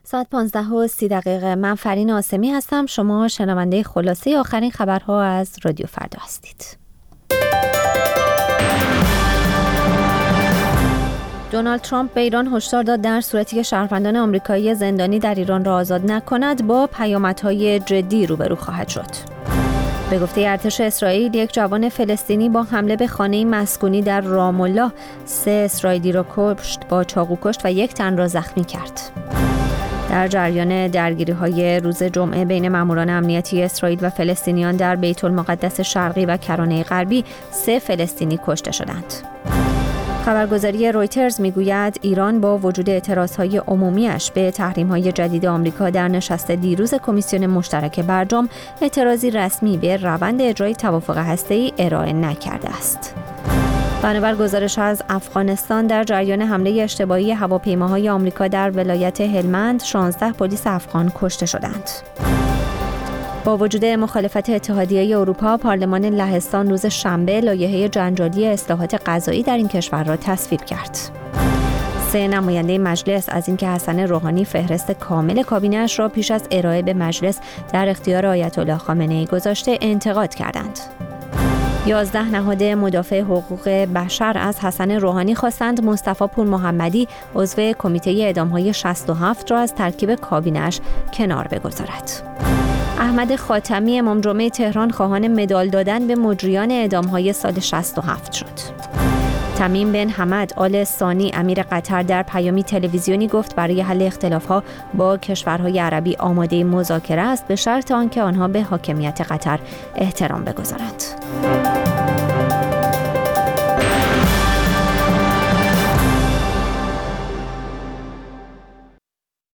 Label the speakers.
Speaker 1: ساعت 15:30 من فرین آسمی هستم. شما شنونده خلاصه آخرین خبرها از رادیو فردا هستید. دونالد ترامپ به ایران هشدار داد در صورتی که شهروندان آمریکایی زندانی در ایران را آزاد نکند با پیامدهای جدی روبرو خواهد شد. به گفته ارتش اسرائیل، یک جوان فلسطینی با حمله به خانه مسکونی در رام الله 3 اسرائیلی را کشت، با چاقو کشت و 1 تن را زخمی کرد. در جریان درگیری‌های روز جمعه بین ماموران امنیتی اسرائیل و فلسطینیان در بیت المقدس شرقی و کرانه غربی 3 فلسطینی کشته شدند. خبرگزاری رویترز میگوید ایران با وجود اعتراضهای عمومیش به تحریم‌های جدید آمریکا در نشست دیروز کمیسیون مشترک برجام اعتراضی رسمی به روند اجرای توافق هسته‌ای ارائه نکرده است. بنابر گزارش از افغانستان، در جریان حمله اشتباهی هواپیماهای آمریکا در ولایت هلمند 16 پلیس افغان کشته شدند. با وجود مخالفت اتحادیه اروپا، پارلمان لهستان روز شنبه لایحه جنجالی اصلاحات قضایی در این کشور را تصویب کرد. 3 نماینده مجلس از اینکه حسن روحانی فهرست کامل کابینه‌اش را پیش از ارائه به مجلس در اختیار آیت الله خامنه‌ای گذاشته انتقاد کردند. 11 نهاد مدافع حقوق بشر از حسن روحانی خواستند مصطفی پور محمدی عضو کمیته اعدام‌های 67 را از ترکیب کابینه‌اش کنار بگذارد. احمد خاتمی امام جمعه تهران خواهان مدال دادن به مجریان اعدام‌های سال 67 شد. تمیم بن حمد آل ثانی امیر قطر در پیامی تلویزیونی گفت برای حل اختلاف‌ها با کشورهای عربی آماده مذاکره است، به شرط آنکه آنها به حاکمیت قطر احترام بگذارند.